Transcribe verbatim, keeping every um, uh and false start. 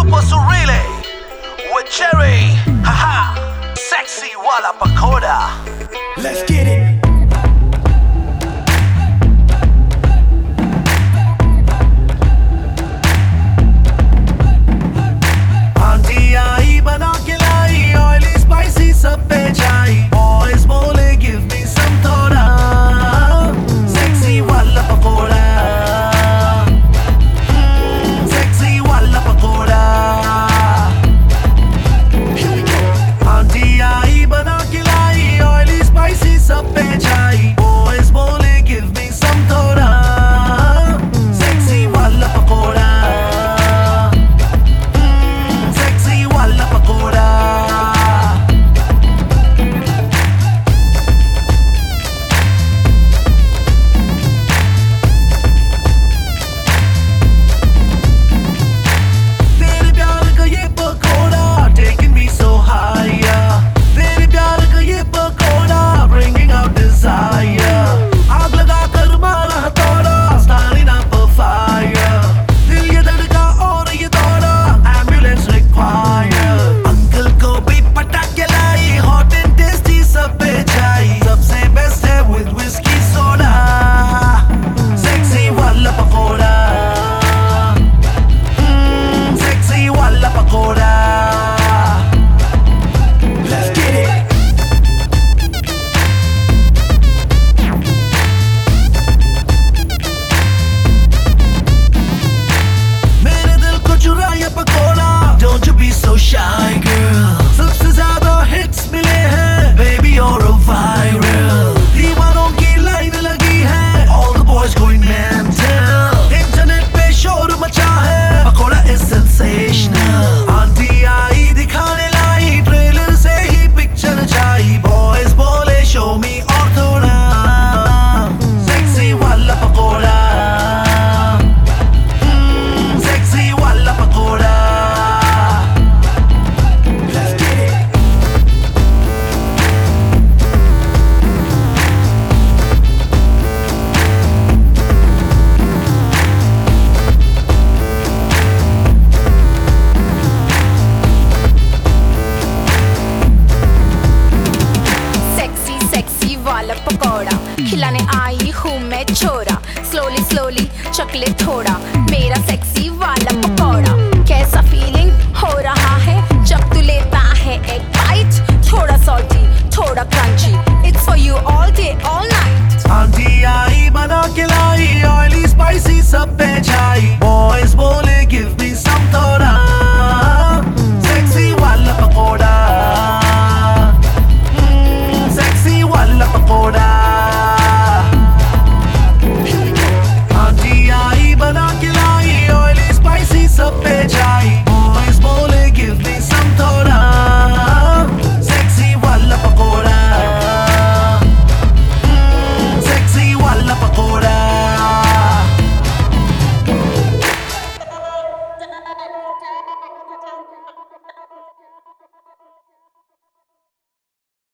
Super Surreal with Cherry, haha, sexy wala pakoda. Let's get it. Auntie आई बना के लाई oily spicy सब पे जाई. Boys बोले give me some थोड़ा sexy वाला पकोड़ा. Sexy वाला pakora. Here we go. Auntie आई बना के लाई oily spicy सब पे जाई. Boys बोले give me some थोड़ा sexy वाला पकोड़ा. Sexy वाला पकोड़ा. तेरे प्यार का ये pakora taking me so higher. तेरे प्यार का ये पकोड़ा bringing out desire. आग लगा कर मारा हथौड़ा starting up a fire. दिल ये धड़का और ये दौड़ा ambulance required. अंकल को भी पटाख के लाई hot and tasty सब पे जाई. सबसे best है with whiskey soda. Sexy वाला पकोड़ा. Sexy वाला पकोड़ा. Let's get it. मेरे दिल को चुराया pakora. Don't you be so shy girl. सबसे ज्यादा hits मिले हैं baby you're a viral. दीवानों की लाइन लगी है all the boys going mental. Internet पे शोर मचा है पकोड़ा is sensational. आंटी आई दिखाने लाई ट्रेलर से ही पिक्चर जाई. Boys बोले show me और थोड़ा sexy वाला पकोड़ा. Sexy वाला pakora. Let's get it. Sexy sexy वाला पकौड़ा खिलाने आई हूँ मैं छोरा. स्लोली स्लोली चकले थोड़ा मेरा सेक्सी वाला पकौड़ा. कैसा फीलिंग हो रहा है जब तू लेता है एक बाइट. थोड़ा सॉल्टी थोड़ा crunchy it's for you all day all night. Aunty आई बना के लाई oily spicy सब पे जाई. Boys बोले